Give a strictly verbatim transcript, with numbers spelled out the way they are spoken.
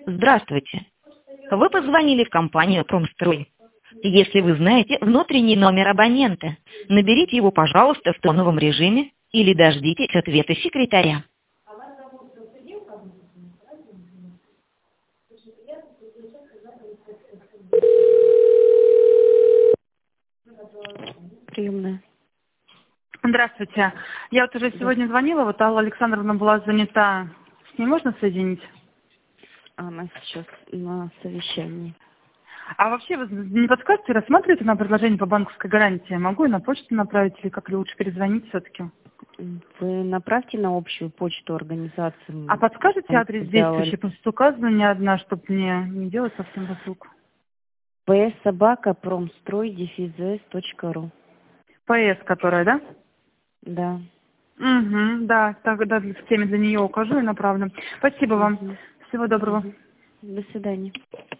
Здравствуйте. Вы позвонили в компанию «Промстрой». Если вы знаете внутренний номер абонента, наберите его, пожалуйста, в тоновом режиме или дождитесь ответа секретаря. Приемная. Здравствуйте. Я вот уже сегодня звонила, вот Алла Александровна была занята. С ней можно соединить? Она сейчас на совещании. А вообще, вы не подскажете, рассматриваете на предложение по банковской гарантии? Могу и на почту направить, или как ли лучше перезвонить все-таки? Вы направьте на общую почту организации. А подскажете адрес Сделали. действующий? Просто указана не одна, чтобы мне не делать совсем вокруг. пэ эс собака промстрой дефис зэ эс точка ру. ПС, которая, да? Да. Угу, да, тогда в теме для нее укажу и направлю. Спасибо вам. Мгм. Всего доброго. Мгм. До свидания.